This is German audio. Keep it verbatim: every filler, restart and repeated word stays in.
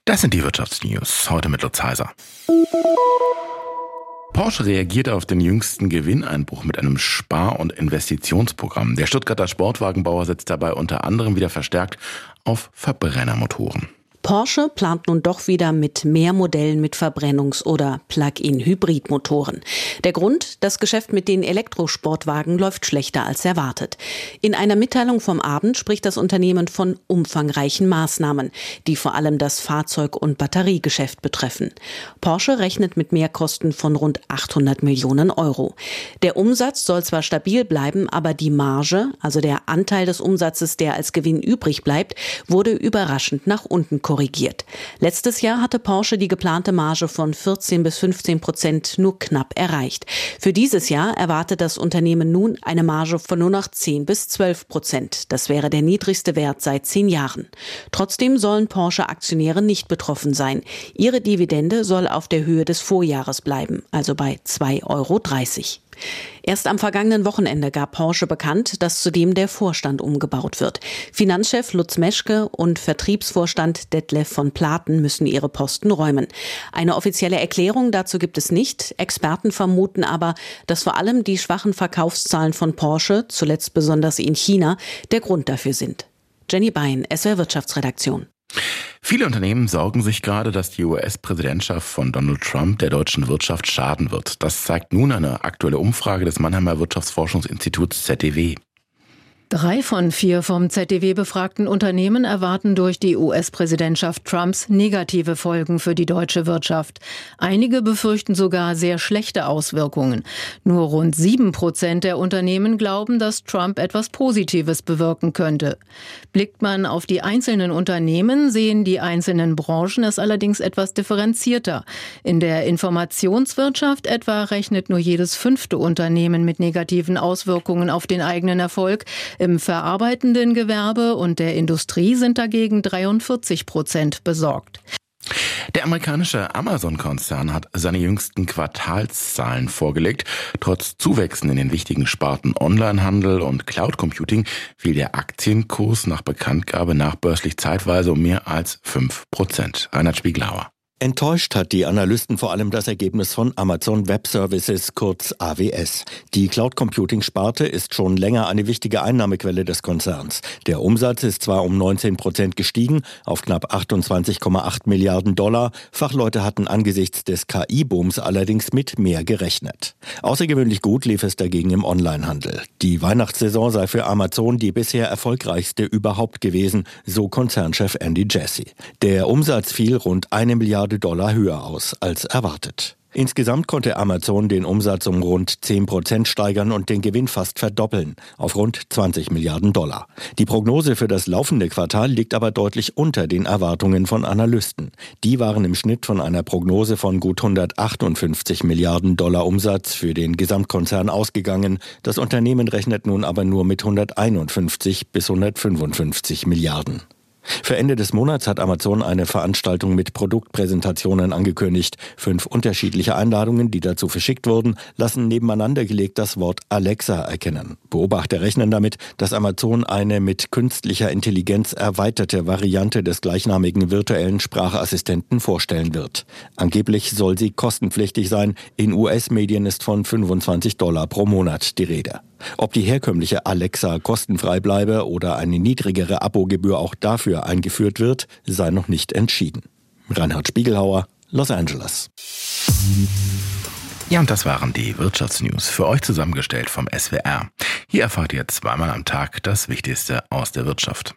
Das sind die Wirtschaftsnews, heute mit Lutz Heiser. Porsche reagiert auf den jüngsten Gewinneinbruch mit einem Spar- und Investitionsprogramm. Der Stuttgarter Sportwagenbauer setzt dabei unter anderem wieder verstärkt auf Verbrennermotoren. Porsche plant nun doch wieder mit mehr Modellen mit Verbrennungs- oder Plug-in-Hybridmotoren. Der Grund: Das Geschäft mit den Elektrosportwagen läuft schlechter als erwartet. In einer Mitteilung vom Abend spricht das Unternehmen von umfangreichen Maßnahmen, die vor allem das Fahrzeug- und Batteriegeschäft betreffen. Porsche rechnet mit Mehrkosten von rund achthundert Millionen Euro. Der Umsatz soll zwar stabil bleiben, aber die Marge, also der Anteil des Umsatzes, der als Gewinn übrig bleibt, wurde überraschend nach unten korrigiert. korrigiert. Letztes Jahr hatte Porsche die geplante Marge von vierzehn bis fünfzehn Prozent nur knapp erreicht. Für dieses Jahr erwartet das Unternehmen nun eine Marge von nur noch zehn bis zwölf Prozent. Das wäre der niedrigste Wert seit zehn Jahren. Trotzdem sollen Porsche-Aktionäre nicht betroffen sein. Ihre Dividende soll auf der Höhe des Vorjahres bleiben, also bei zwei Euro dreißig. Erst am vergangenen Wochenende gab Porsche bekannt, dass zudem der Vorstand umgebaut wird. Finanzchef Lutz Meschke und Vertriebsvorstand Detlef von Platen müssen ihre Posten räumen. Eine offizielle Erklärung dazu gibt es nicht. Experten vermuten aber, dass vor allem die schwachen Verkaufszahlen von Porsche, zuletzt besonders in China, der Grund dafür sind. Jenny Bein, S W R Wirtschaftsredaktion. Viele Unternehmen sorgen sich gerade, dass die U S-Präsidentschaft von Donald Trump der deutschen Wirtschaft schaden wird. Das zeigt nun eine aktuelle Umfrage des Mannheimer Wirtschaftsforschungsinstituts Z D W. Drei von vier vom Z D W befragten Unternehmen erwarten durch die U S-Präsidentschaft Trumps negative Folgen für die deutsche Wirtschaft. Einige befürchten sogar sehr schlechte Auswirkungen. Nur rund sieben Prozent der Unternehmen glauben, dass Trump etwas Positives bewirken könnte. Blickt man auf die einzelnen Unternehmen, sehen die einzelnen Branchen es allerdings etwas differenzierter. In der Informationswirtschaft etwa rechnet nur jedes fünfte Unternehmen mit negativen Auswirkungen auf den eigenen Erfolg. Im verarbeitenden Gewerbe und der Industrie sind dagegen dreiundvierzig Prozent besorgt. Der amerikanische Amazon-Konzern hat seine jüngsten Quartalszahlen vorgelegt. Trotz Zuwächsen in den wichtigen Sparten Onlinehandel und Cloud Computing fiel der Aktienkurs nach Bekanntgabe nachbörslich zeitweise um mehr als fünf Prozent. Reinhard Spieglauer. Enttäuscht hat die Analysten vor allem das Ergebnis von Amazon Web Services, kurz A W S. Die Cloud-Computing-Sparte ist schon länger eine wichtige Einnahmequelle des Konzerns. Der Umsatz ist zwar um neunzehn Prozent gestiegen, auf knapp achtundzwanzig Komma acht Milliarden Dollar. Fachleute hatten angesichts des K I-Booms allerdings mit mehr gerechnet. Außergewöhnlich gut lief es dagegen im Onlinehandel. Die Weihnachtssaison sei für Amazon die bisher erfolgreichste überhaupt gewesen, so Konzernchef Andy Jassy. Der Umsatz fiel rund eine Milliarde Dollar höher aus als erwartet. Insgesamt konnte Amazon den Umsatz um rund zehn Prozent steigern und den Gewinn fast verdoppeln, auf rund zwanzig Milliarden Dollar. Die Prognose für das laufende Quartal liegt aber deutlich unter den Erwartungen von Analysten. Die waren im Schnitt von einer Prognose von gut hundertachtundfünfzig Milliarden Dollar Umsatz für den Gesamtkonzern ausgegangen. Das Unternehmen rechnet nun aber nur mit hunderteinundfünfzig bis hundertfünfundfünfzig Milliarden. Für Ende des Monats hat Amazon eine Veranstaltung mit Produktpräsentationen angekündigt. Fünf unterschiedliche Einladungen, die dazu verschickt wurden, lassen nebeneinander gelegt das Wort Alexa erkennen. Beobachter rechnen damit, dass Amazon eine mit künstlicher Intelligenz erweiterte Variante des gleichnamigen virtuellen Sprachassistenten vorstellen wird. Angeblich soll sie kostenpflichtig sein. In U S-Medien ist von fünfundzwanzig Dollar pro Monat die Rede. Ob die herkömmliche Alexa kostenfrei bleibe oder eine niedrigere Abogebühr auch dafür eingeführt wird, sei noch nicht entschieden. Reinhard Spiegelhauer, Los Angeles. Ja, und das waren die Wirtschaftsnews, für euch zusammengestellt vom S W R. Hier erfahrt ihr zweimal am Tag das Wichtigste aus der Wirtschaft.